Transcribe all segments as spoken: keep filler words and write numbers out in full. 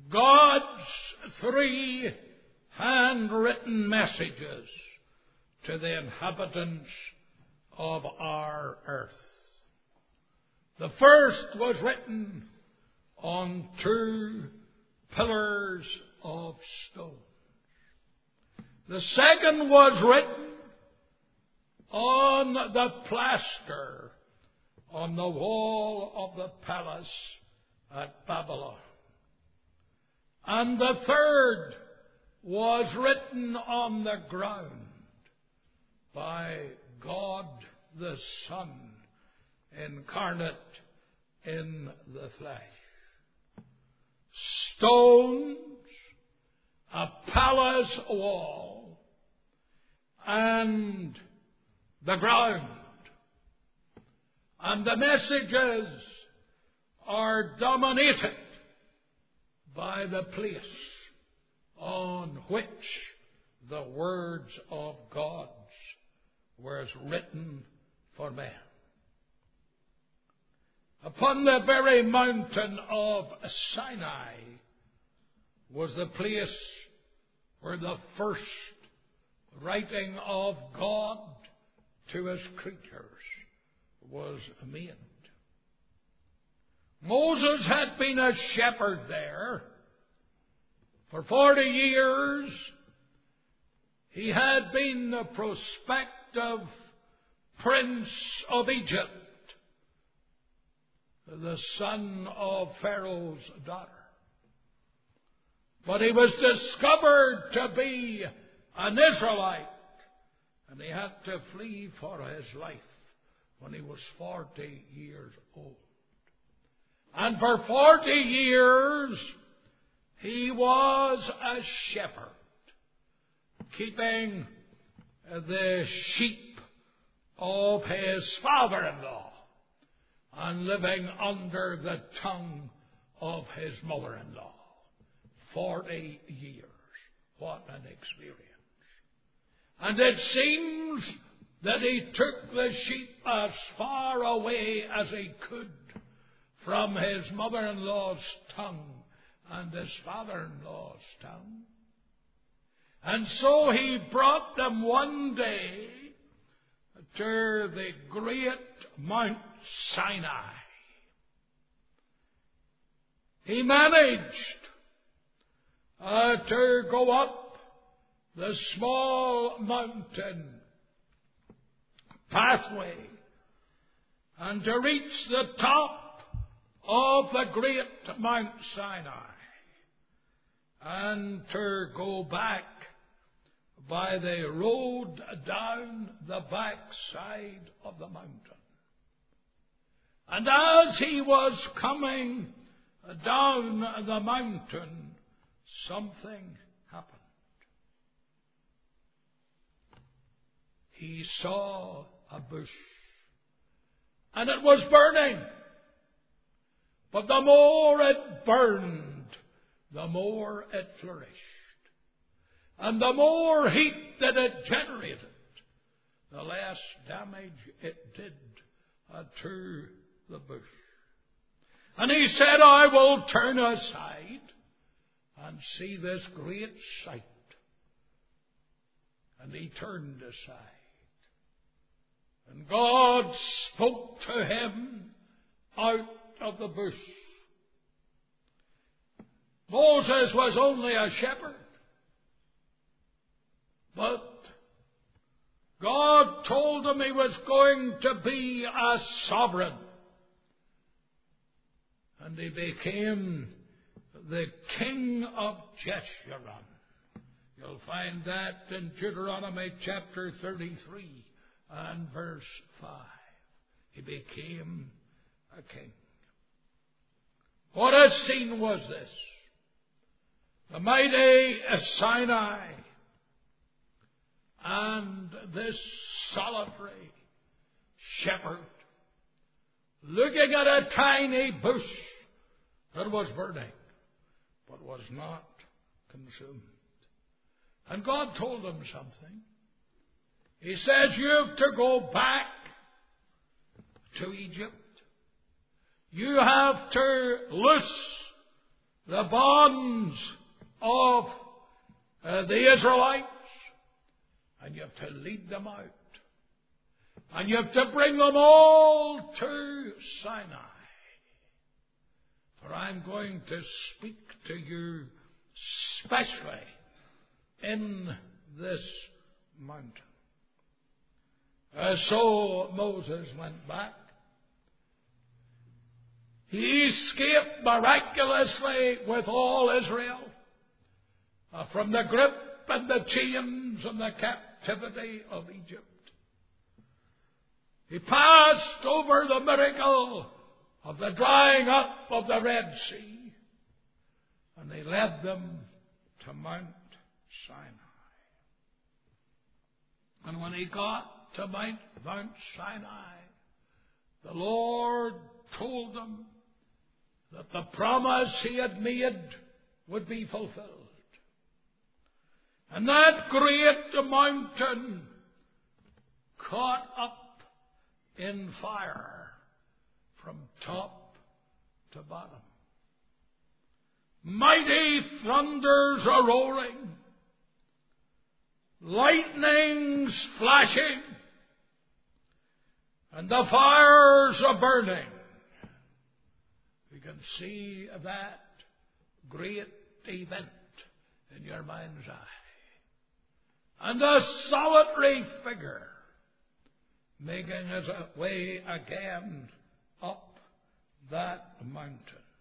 God's three handwritten messages to the inhabitants of our earth. The first was written on two pillars of stone. The second was written on the plaster on the wall of the palace at Babylon. And the third was written on the ground by God the Son, incarnate in the flesh. Stones, a palace wall, and the ground. And the messages are dominated by the place on which the words of God were written for men. Upon the very mountain of Sinai was the place where the first writing of God to his creatures was made. Moses had been a shepherd there. For forty years he had been the prospective prince of Egypt, the son of Pharaoh's daughter. But he was discovered to be an Israelite, and he had to flee for his life when he was forty years old. And for forty years he was a shepherd, keeping the sheep of his father-in-law and living under the tongue of his mother-in-law. Forty years. What an experience. And it seems that he took the sheep as far away as he could from his mother-in-law's tongue and his father-in-law's tongue. And so he brought them one day to the great Mount Sinai. He managed uh, to go up the small mountain pathway and to reach the top of the great Mount Sinai and to go back by the road down the back side of the mountain. And as he was coming down the mountain, something happened. He saw a bush, and it was burning. But the more it burned, the more it flourished. And the more heat that it generated, the less damage it did uh, to the bush. And he said, I will turn aside and see this great sight. And he turned aside. And God spoke to him out of the bush. Moses was only a shepherd. But God told him he was going to be a sovereign. And he became the king of Jeshurun. You'll find that in Deuteronomy chapter thirty-three and verse five. He became a king. What a scene was this! The mighty Sinai, and this solitary shepherd looking at a tiny bush that was burning but was not consumed. And God told him something. He says, you have to go back to Egypt. You have to loose the bonds of uh, the Israelites, and you have to lead them out. And you have to bring them all to Sinai. For I'm going to speak to you specially in this mountain. Uh, so Moses went back. He escaped miraculously with all Israel uh, from the grip and the chains and the captivity of Egypt. He passed over the miracle of the drying up of the Red Sea, and he led them to Mount Sinai. And when he got to Mount, Mount Sinai, the Lord told them that the promise he had made would be fulfilled. And that great mountain caught up in fire from top to bottom. Mighty thunders are roaring, lightnings flashing, and the fires are burning. You can see that great event in your mind's eye. And a solitary figure making his way again up that mountain.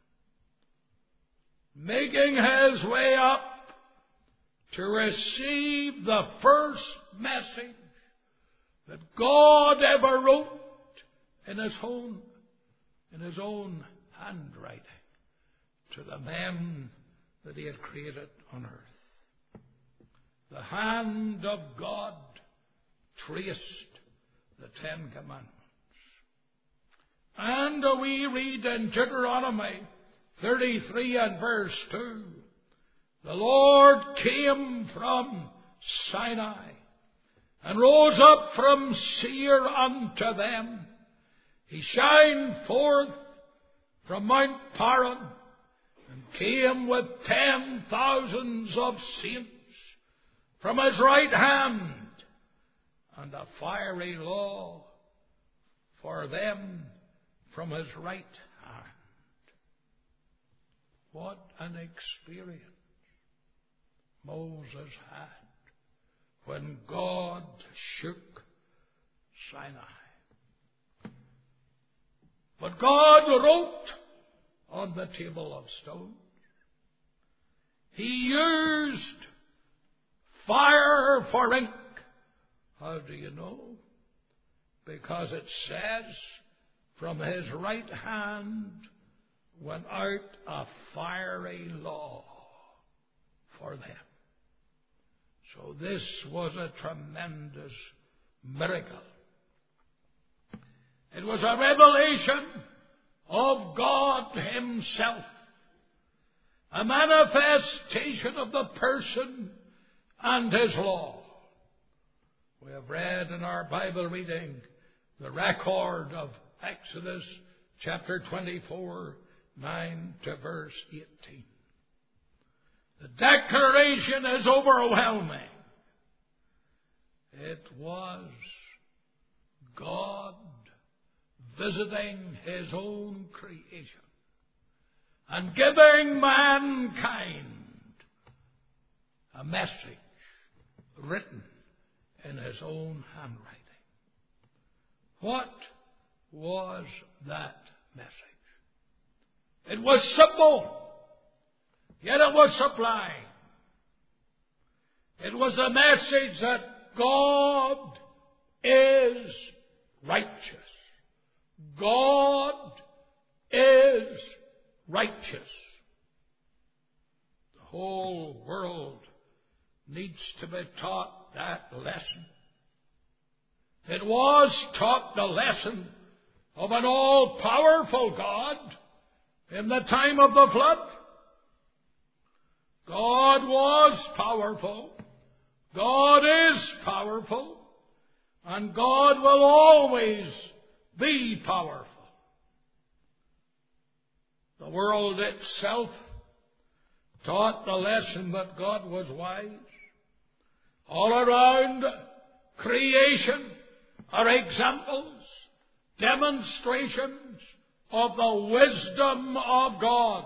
Making his way up to receive the first message that God ever wrote in his own, in his own handwriting to the men that he had created on earth. The hand of God traced the Ten Commandments. And we read in Deuteronomy thirty-three and verse two, the Lord came from Sinai and rose up from Seir unto them. He shined forth from Mount Paran and came with ten thousands of saints from his right hand, and a fiery law for them from his right hand. What an experience Moses had when God shook Sinai. But God wrote on the table of stone. He used fire for ink. How do you know? Because it says, from his right hand went out a fiery law for them. So this was a tremendous miracle. It was a revelation of God himself, a manifestation of the person and his law. We have read in our Bible reading the record of Exodus chapter twenty-four, nine to verse eighteen. The declaration is overwhelming. It was God visiting his own creation and giving mankind a message written in his own handwriting. What was that message? It was simple, yet it was sublime. It was a message that God is righteous. God is righteous. The whole world needs to be taught that lesson. It was taught the lesson of an all-powerful God in the time of the flood. God was powerful. God is powerful. And God will always be powerful. The world itself taught the lesson that God was wise. All around creation are examples, demonstrations of the wisdom of God.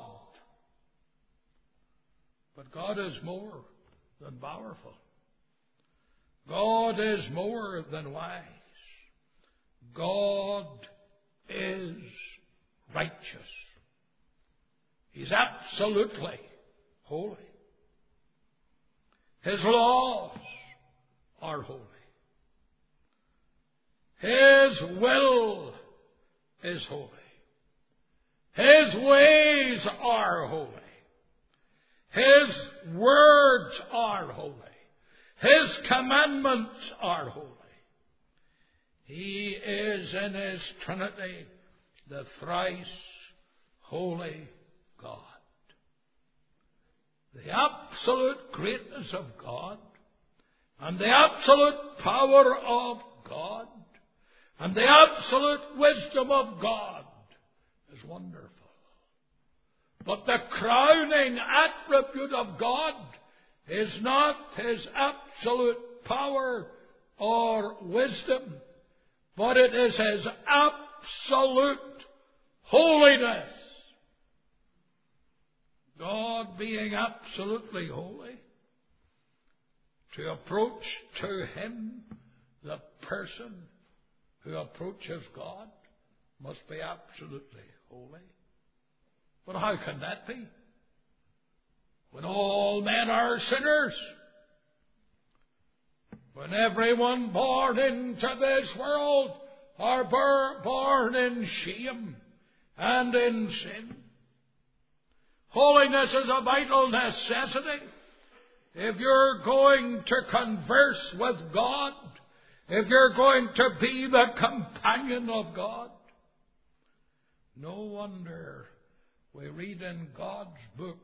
But God is more than powerful. God is more than wise. God is righteous. He's absolutely holy. His laws are holy. His will is holy. His ways are holy. His words are holy. His commandments are holy. He is in His Trinity the thrice holy God. The absolute greatness of God and the absolute power of God and the absolute wisdom of God is wonderful. But the crowning attribute of God is not His absolute power or wisdom, but it is His absolute holiness. God being absolutely holy, to approach to Him, the person who approaches God must be absolutely holy. But how can that be? When all men are sinners, when everyone born into this world are born in shame and in sin. Holiness is a vital necessity. If you're going to converse with God, if you're going to be the companion of God, no wonder we read in God's book,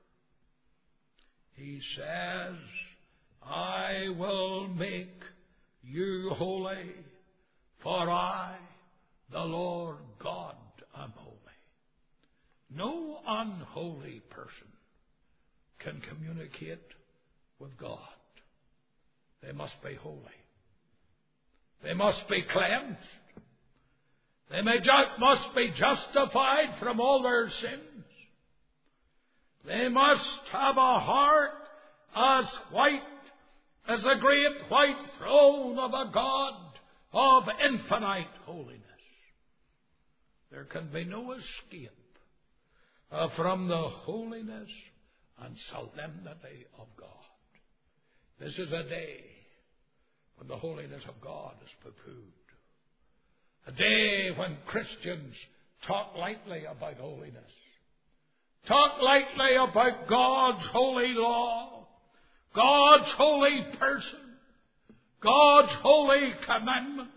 He says, I will make you holy, for I, the Lord God, am holy. No unholy person can communicate with God. They must be holy. They must be cleansed. They may ju- must be justified from all their sins. They must have a heart as white as the great white throne of a God of infinite holiness. There can be no escape uh, from the holiness and solemnity of God. This is a day when the holiness of God is poo-pooed. A day when Christians talk lightly about holiness. Talk lightly about God's holy law, God's holy person, God's holy commandments.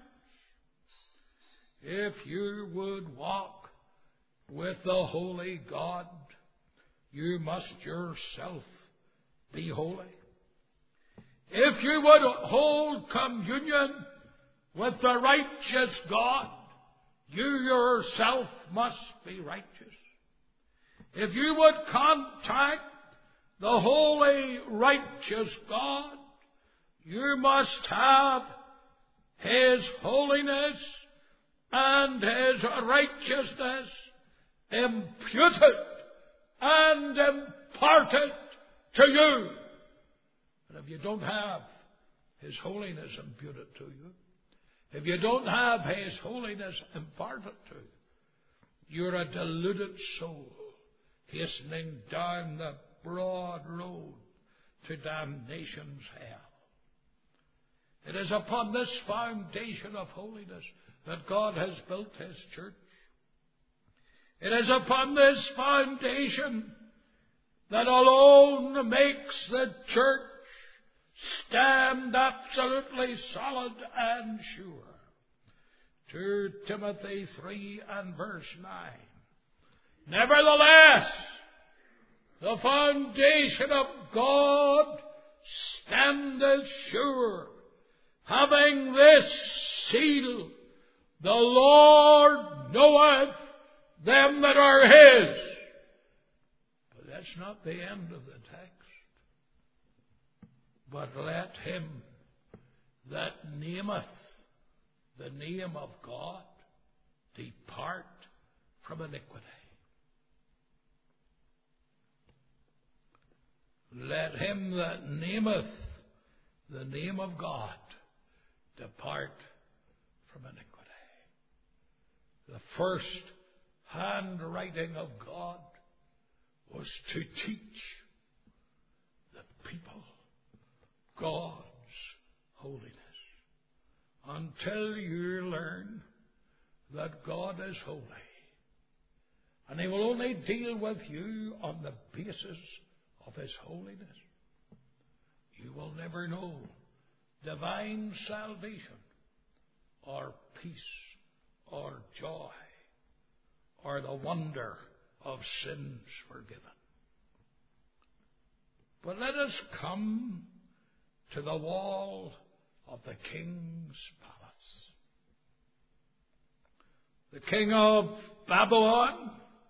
If you would walk with the holy God, you must yourself be holy. If you would hold communion with the righteous God, you yourself must be righteous. If you would contact the holy, righteous God, you must have His holiness and His righteousness imputed and imparted to you. And if you don't have His holiness imputed to you, if you don't have His holiness imparted to you, you're a deluded soul hastening down the broad road to damnation's hell. It is upon this foundation of holiness that God has built His church. It is upon this foundation that alone makes the church stand absolutely solid and sure. Second Timothy three and verse nine. Nevertheless, the foundation of God standeth sure, having this seal, the Lord knoweth them that are His. But That's not the end of the text. But let him that nameth the name of God depart from iniquity. Let him that nameth the name of God depart from iniquity. The first handwriting of God was to teach the people God's holiness. Until you learn that God is holy, and He will only deal with you on the basis of His holiness, you will never know divine salvation or peace or joy or the wonder of sins forgiven. But let us come to the wall of the king's palace. The king of Babylon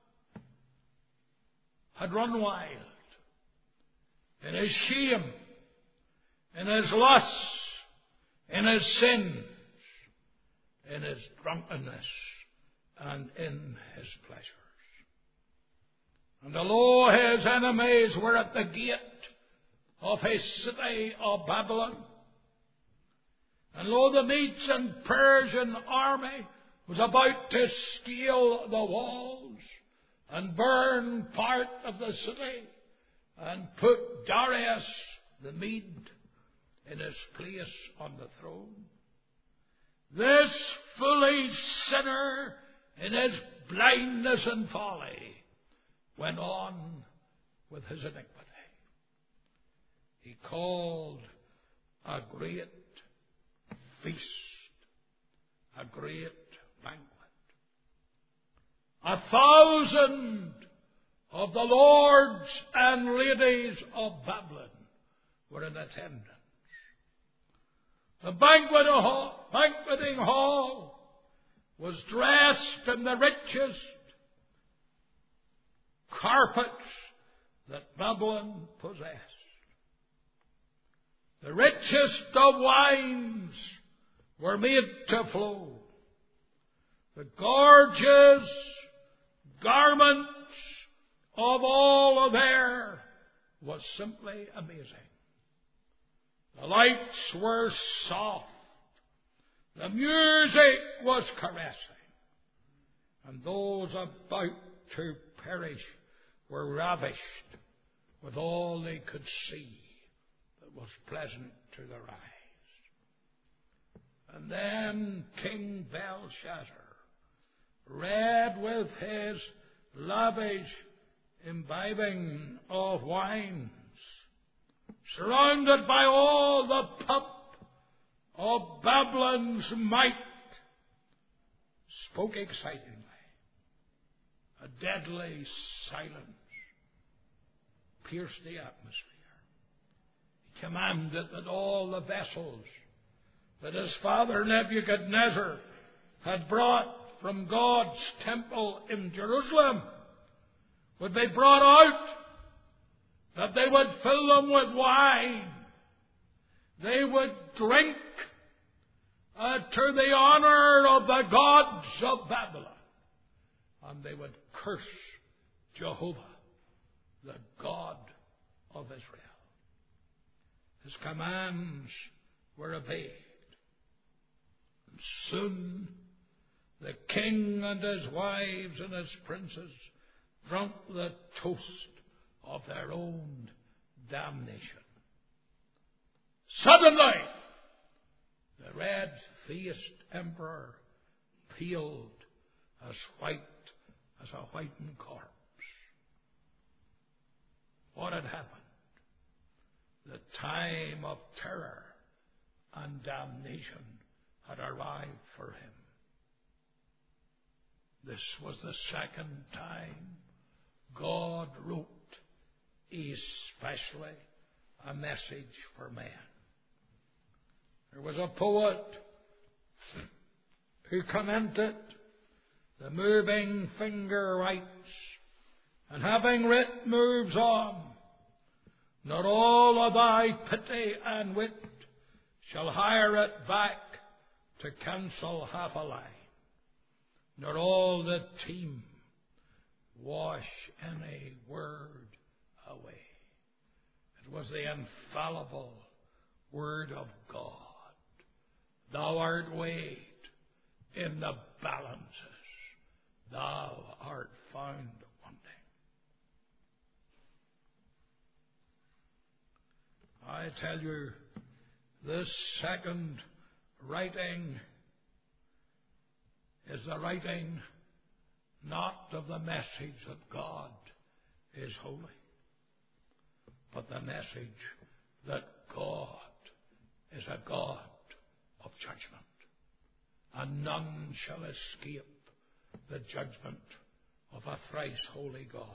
had run wild in his shame, in his lust, in his sins, in his drunkenness, and in his pleasures. And although his enemies were at the gate of his city of Babylon, and lo, the Medes and Persian army was about to scale the walls and burn part of the city and put Darius the Mede in his place on the throne, this foolish sinner in his blindness and folly went on with his iniquity. He called a great feast, a great banquet. A thousand of the lords and ladies of Babylon were in attendance. The banquet hall, banqueting hall was dressed in the richest carpets that Babylon possessed. The richest of wines were made to flow. The gorgeous garments of all there was simply amazing. The lights were soft. The music was caressing. And those about to perish were ravished with all they could see that was pleasant to their eyes. And then King Belshazzar, read with his lavish imbibing of wines, surrounded by all the pomp of Babylon's might, spoke excitingly. A deadly silence pierced the atmosphere. He commanded that all the vessels that his father Nebuchadnezzar had brought from God's temple in Jerusalem would be brought out, that they would fill them with wine. They would drink uh, to the honor of the gods of Babylon. And they would curse Jehovah, the God of Israel. His commands were obeyed. And soon the king and his wives and his princes drank the toast of their own damnation. Suddenly, the red-faced emperor peeled as white as a whitened corpse. What had happened? The time of terror and damnation had arrived for him. This was the second time God wrote especially a message for man. There was a poet who commented, the moving finger writes and having writ moves on. Not all of thy pity and wit shall hire it back to cancel half a line. Not all the team wash any word away. It was the infallible Word of God. Thou art weighed in the balances. Thou art found wanting. I tell you, this second writing is the writing not of the message that God is holy, but the message that God is a God of judgment, and none shall escape the judgment of a thrice holy God.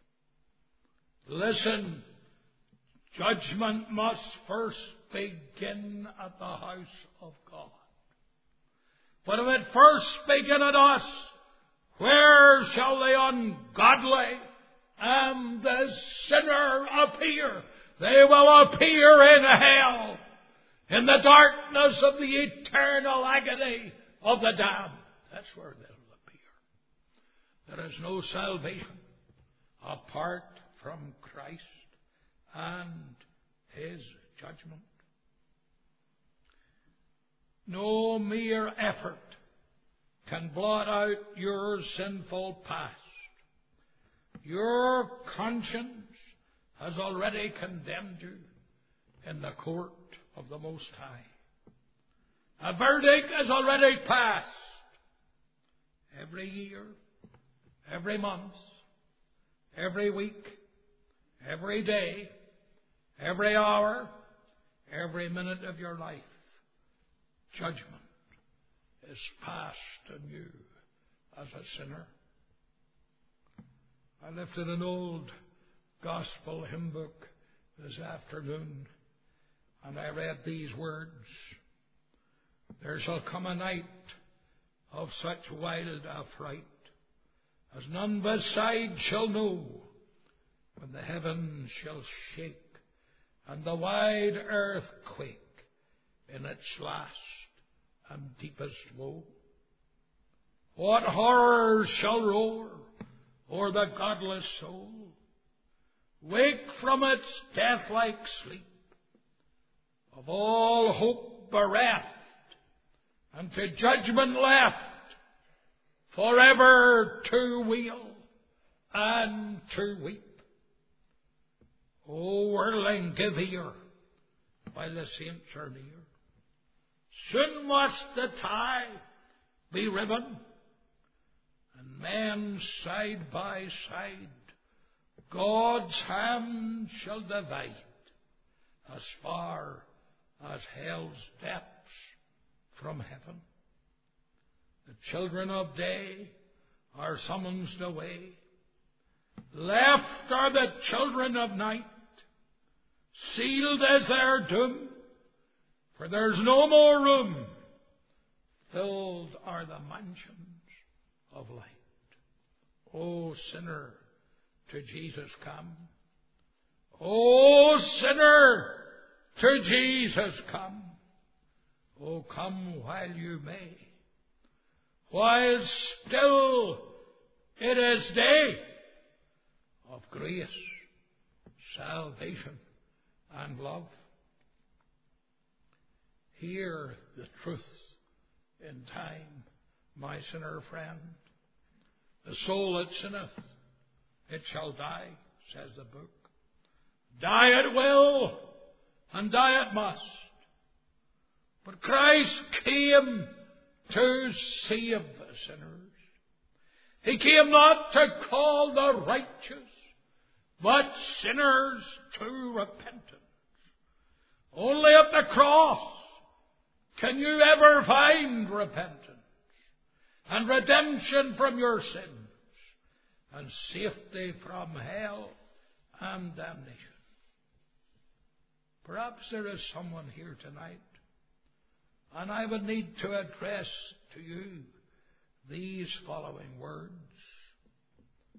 Listen, judgment must first begin at the house of God. But if it first begin at us, where shall the ungodly and the sinner appear? They will appear in hell, in the darkness of the eternal agony of the damned. That's where they'll appear. There is no salvation apart from Christ and His judgment. No mere effort can blot out your sinful past. Your conscience has already condemned you in the court of the Most High. A verdict is already passed. Every year, every month, every week, every day, every hour, every minute of your life, judgment is passed on you as a sinner. I lifted an old gospel hymn book this afternoon, and I read these words. There shall come a night of such wild affright as none beside shall know, when the heavens shall shake and the wide earth quake in its last and deepest woe. What horrors shall roar o'er the godless soul? Wake from its death-like sleep, of all hope bereft, and to judgment left, forever to wail and to weep. O whirling, give ear, while the saints are near. Soon must the tie be riven, and men side by side God's hand shall divide, as far as hell's depths from heaven. The children of day are summoned away. Left are the children of night. Sealed is their doom, for there's no more room. Filled are the mansions of light. O sinner, to Jesus come. O sinner, to Jesus come. O come while you may, while still it is day of grace, salvation, and love. Hear the truth in time, my sinner friend. The soul that sinneth, it shall die, says the book. Die it will, and die it must. But Christ came to save sinners. He came not to call the righteous, but sinners to repentance. Only at the cross can you ever find repentance and redemption from your sins and safety from hell and damnation. Perhaps there is someone here tonight, and I would need to address to you these following words.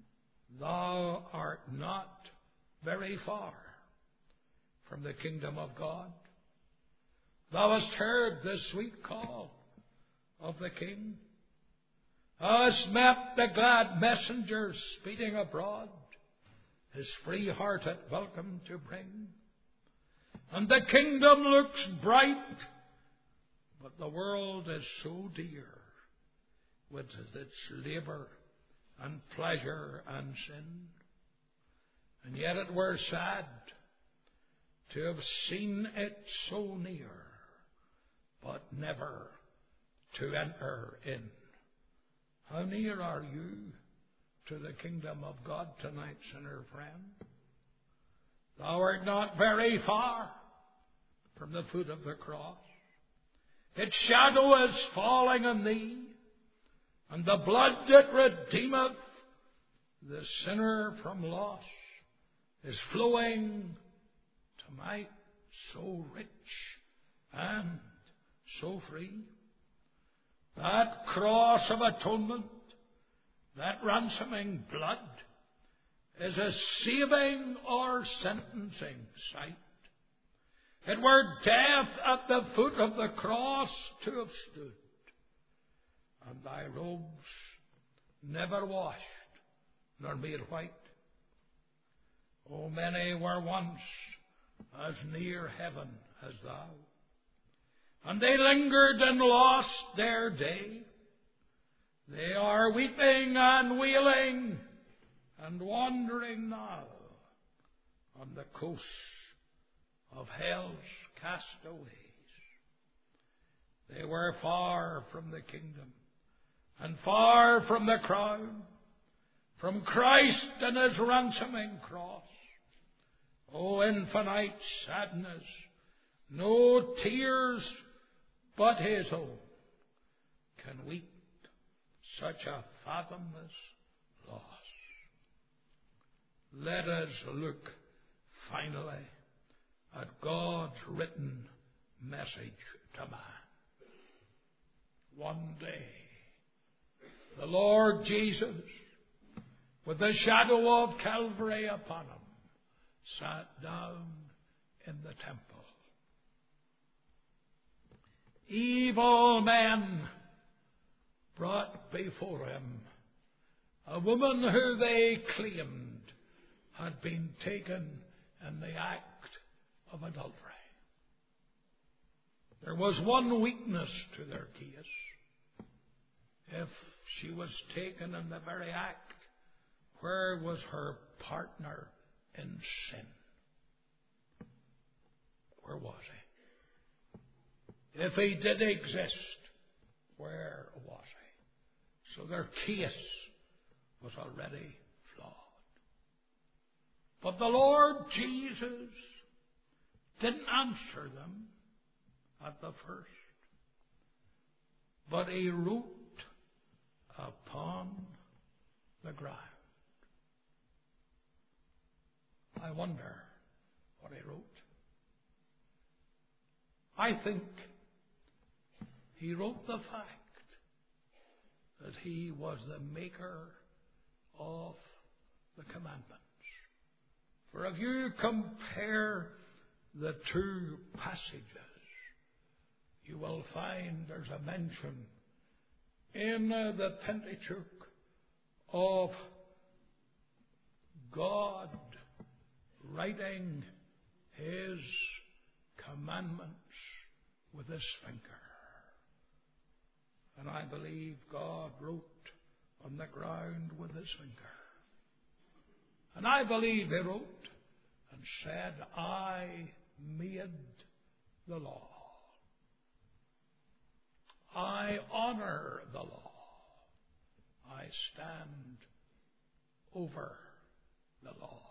thou art not very far from the kingdom of God. Thou hast heard the sweet call of the King. Thou hast met the glad messenger speeding abroad, his free-hearted welcome to bring. And the kingdom looks bright, but the world is so dear with its labour and pleasure and sin. And yet it were sad to have seen it so near, but never to enter in. How near are you to the kingdom of God tonight, sinner friend? Thou art not very far from the foot of the cross. Its shadow is falling on thee, and the blood that redeemeth the sinner from loss is flowing tonight, so rich and so free. That cross of atonement, that ransoming blood, is a saving or sentencing sight. It were death at the foot of the cross to have stood, and thy robes never washed nor made white. Oh, many were once as near heaven as thou, and they lingered and lost their day. They are weeping and wailing and wandering now on the coast of hell's castaways. They were far from the kingdom and far from the crown, from Christ and his ransoming cross. Oh, infinite sadness, no tears but his own can weep such a fathomless loss. Let us look finally at God's written message to man. One day, the Lord Jesus, with the shadow of Calvary upon him, sat down in the temple. Evil men brought before him a woman who they claimed had been taken in the act of adultery. There was one weakness to their case. If she was taken in the very act, where was her partner in sin? Where was he? If he did exist, where was he? So their case was already flawed. But the Lord Jesus didn't answer them at the first, but he wrote upon the ground. I wonder what he wrote. I think he wrote the fact that he was the maker of the commandments. For if you compare the two passages, you will find there's a mention in uh, the Pentateuch of God writing his commandments with his finger. And I believe God wrote on the ground with his finger. And I believe he wrote and said, I made the law. I honor the law. I stand over the law.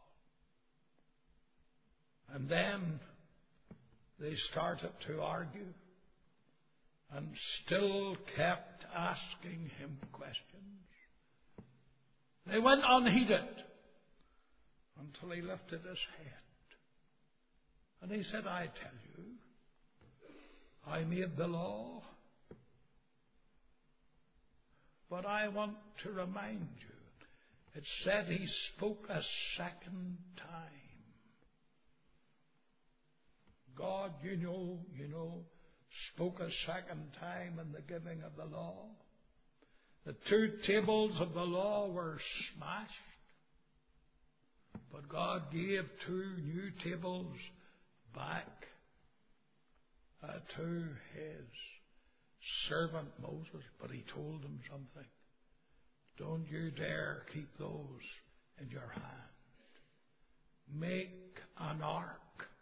And then they started to argue and still kept asking him questions. They went unheeded until he lifted his head. And he said, I tell you, I made the law, but I want to remind you, it said he spoke a second time. God, you know, you know, spoke a second time in the giving of the law. The two tables of the law were smashed, but God gave two new tables back uh, to his servant Moses. But he told him something. Don't you dare keep those in your hand. Make an ark.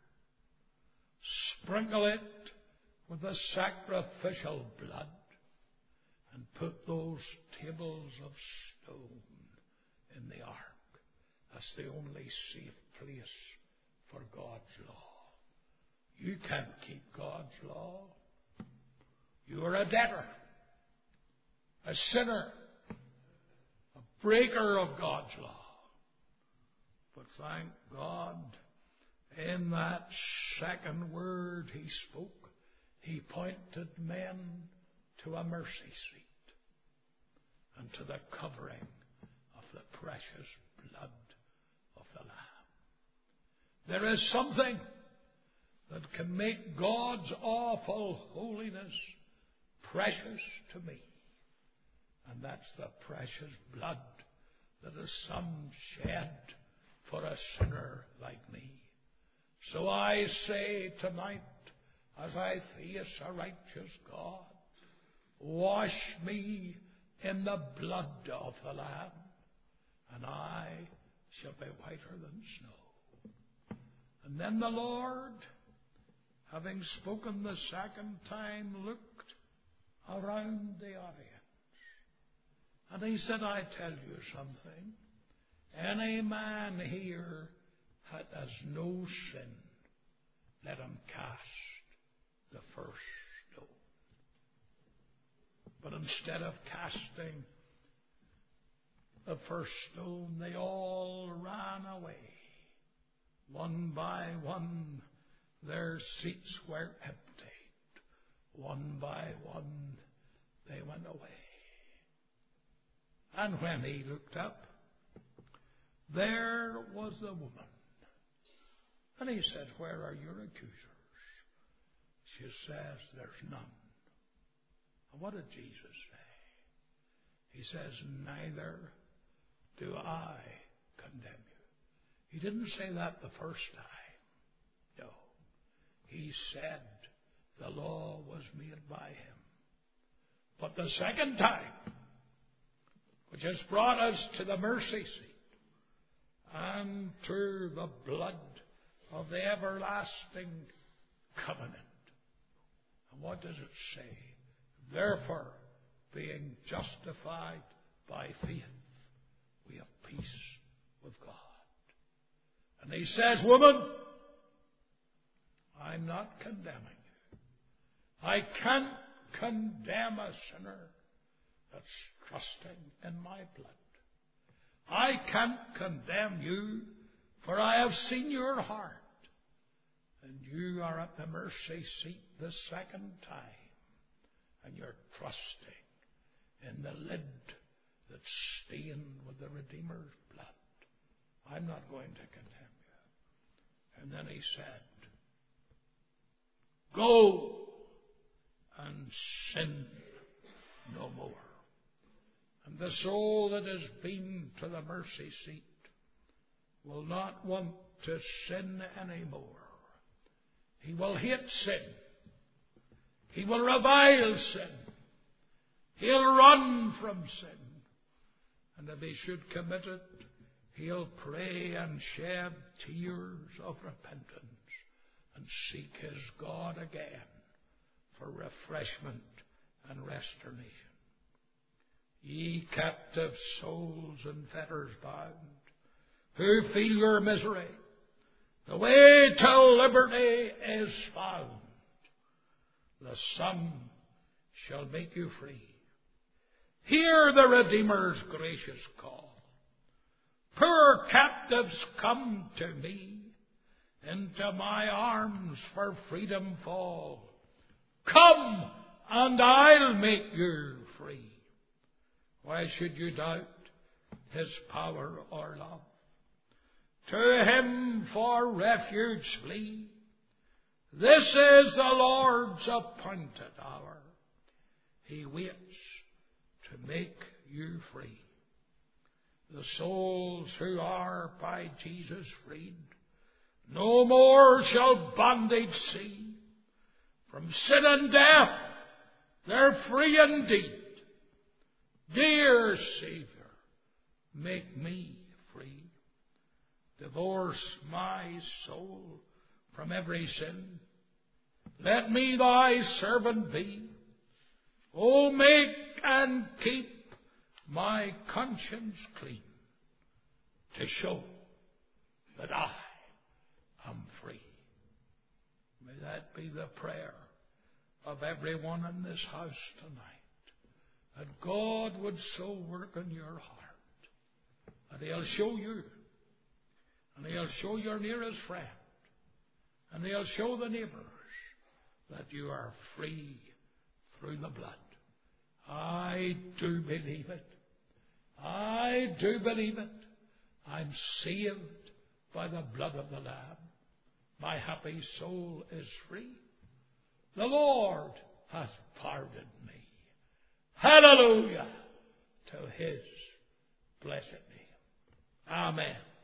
Sprinkle it with the sacrificial blood and put those tables of stone in the ark. That's the only safe place for God's law. You can't keep God's law. You are a debtor, a sinner, a breaker of God's law. But thank God, in that second word he spoke, he pointed men to a mercy seat and to the covering of the precious blood of the Lamb. There is something that can make God's awful holiness precious to me, and that's the precious blood that His Son shed for a sinner like me. So I say tonight, as I face a righteous God, wash me in the blood of the Lamb, and I shall be whiter than snow. And then the Lord, having spoken the second time, looked around the audience, and he said, I tell you something. Any man here that has no sin, let him cast the first stone. But instead of casting the first stone, they all ran away. One by one, their seats were emptied. One by one, they went away. And when he looked up, there was the woman. And he said, where are your accusers? She says, there's none. And what did Jesus say? He says, neither do I condemn you. He didn't say that the first time. No. He said the law was made by him. But the second time, which has brought us to the mercy seat and to the blood of the everlasting covenant. And what does it say? Therefore, being justified by faith, we have peace with God. And he says, woman, I'm not condemning you. I can't condemn a sinner that's trusting in my blood. I can't condemn you, for I have seen your heart, and you are at the mercy seat the second time, and you're trusting in the lid that's stained with the Redeemer's blood. I'm not going to condemn you. And then he said, go and sin no more. And the soul that has been to the mercy seat will not want to sin anymore. He will hate sin. He will revile sin. He'll run from sin. And if he should commit it, he'll pray and shed tears of repentance and seek his God again for refreshment and restoration. Ye captive souls in fetters bound, who feel your misery, the way to liberty is found. The Son shall make you free. Hear the Redeemer's gracious call. Poor captives, come to me, into my arms for freedom fall. Come, and I'll make you free. Why should you doubt His power or love. To Him for refuge flee. This is the Lord's appointed hour. He waits to make you free. The souls who are by Jesus freed no more shall bondage see. From sin and death they're free indeed. Dear Savior, make me free. Divorce my soul from every sin. Let me thy servant be. Oh, make and keep my conscience clean, to show that I am free. May that be the prayer of everyone in this house tonight, that God would so work in your heart, that He'll show you, and He'll show your nearest friend, and He'll show the neighbours that you are free through the blood. I do believe it. I do believe it. I'm saved by the blood of the Lamb. My happy soul is free. The Lord hath pardoned me. Hallelujah to His blessed name. Amen.